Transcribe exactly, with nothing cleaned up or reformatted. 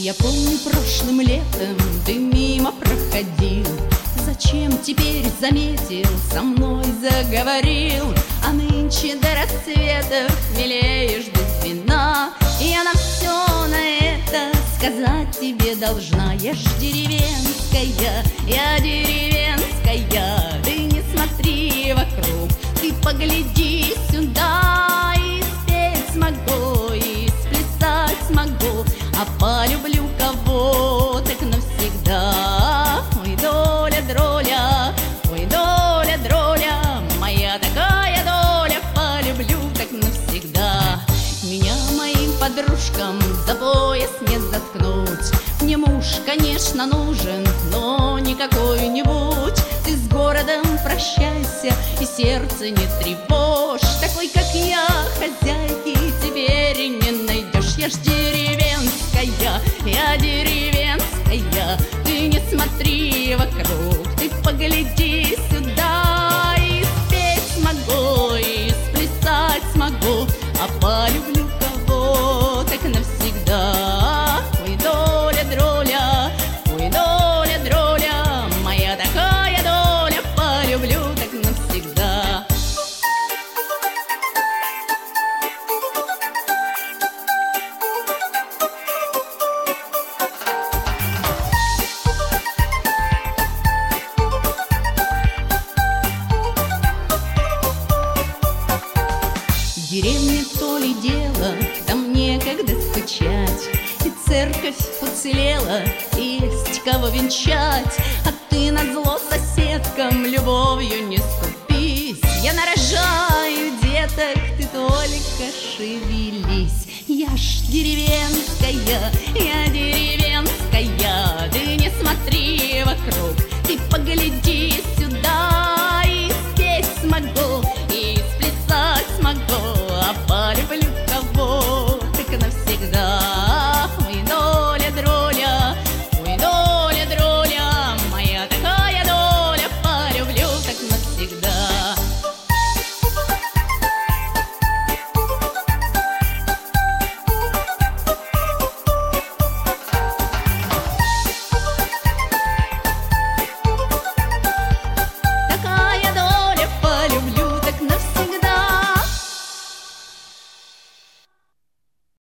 Я помню, прошлым летом ты мимо проходил. Зачем теперь заметил, со мной заговорил? А нынче до рассвета мелеешь без вина. И я на все на это сказать тебе должна. Я ж деревенская, я деревенская. Ты не смотри вокруг, ты погляди сюда. И спеть смогу, и сплясать смогу, а полюблю кого так навсегда. Ой, доля, дроля, ой, доля, дроля, моя такая доля, полюблю так навсегда. Меня моим подружкам за пояс не заткнуть. Мне муж, конечно, нужен, но не какой-нибудь. Ты с городом прощайся и сердце не тревожь. Такой, как я, хозяйки теперь и не найдешь. Я ж деревенская, я деревенская. Ты не смотри вокруг, ты погляди сюда. И спеть смогу, и сплясать смогу, а полюблю кого так навсегда. Ой, доля, дроля, ой, доля, дроля, моя такая доля, полюблю так навсегда. В деревне то ли дело, там некогда скучать. И церковь уцелела, и есть кого венчать. А ты назло соседкам любовью не скупись. Я нарожаю деток, ты только шевелись. Я ж деревенская, я деревенская. Ты не смотри вокруг, ты погляди сюда.